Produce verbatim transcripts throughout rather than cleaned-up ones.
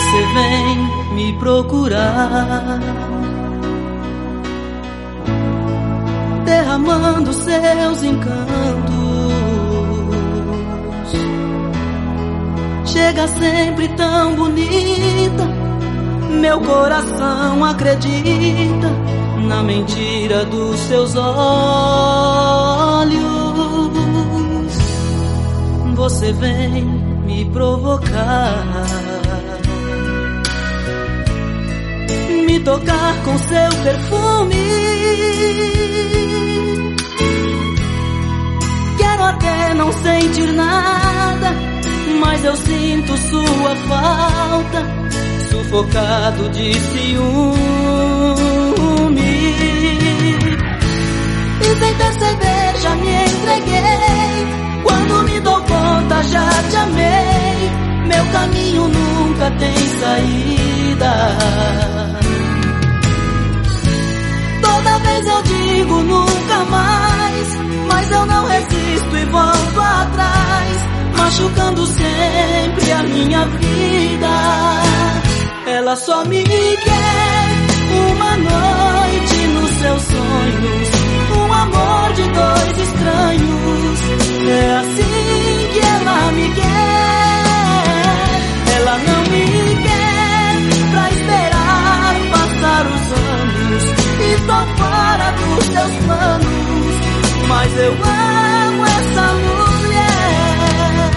Você vem me procurar, derramando seus encantos. Chega sempre tão bonita, meu coração acredita na mentira dos seus olhos. Você vem me provocar, me tocar com seu perfume. Quero até não sentir nada, mas eu sinto sua falta, sufocado de ciúme. E sem perceber já me entreguei, quando me dou conta já te amei. Meu caminho nunca tem saída. Toda vez eu digo nunca mais, mas eu não resisto e volto atrás, machucando sempre a minha vida. Ela só me quer uma noite nos seus sonhos, um amor de dois estranhos. É assim que ela me quer. Ela não me quer pra esperar passar os anos. Estou fora dos seus planos, mas eu amo essa mulher.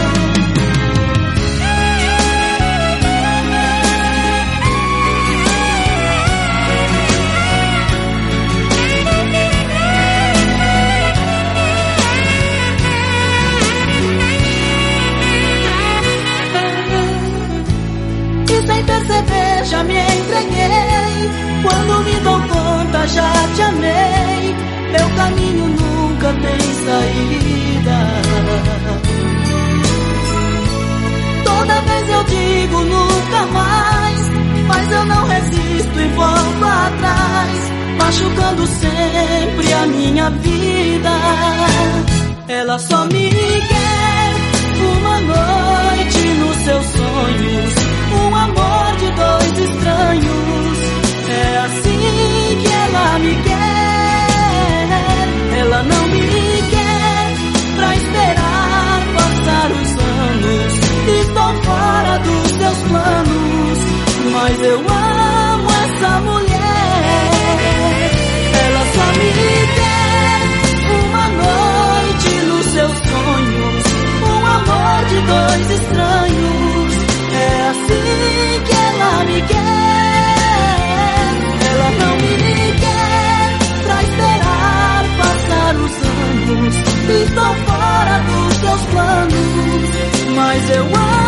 Sem perceber já me entreguei, quando me dou conta já te amei. Meu caminho nunca tem saída. Toda vez eu digo nunca mais, mas eu não resisto e volto atrás, machucando sempre a minha vida. Ela só me quer uma noite nos seus sonhos, um amor de dois estranhos. É assim que ela me quer. Ela não me quer pra esperar passar os anos. Estou fora dos seus planos, mas eu amo essa mulher. Ela só me quer uma noite nos seus sonhos, um amor de dois estranhos. É assim que ela me quer. Ela não me quer pra esperar passar os anos. Estou fora dos teus planos, mas eu amo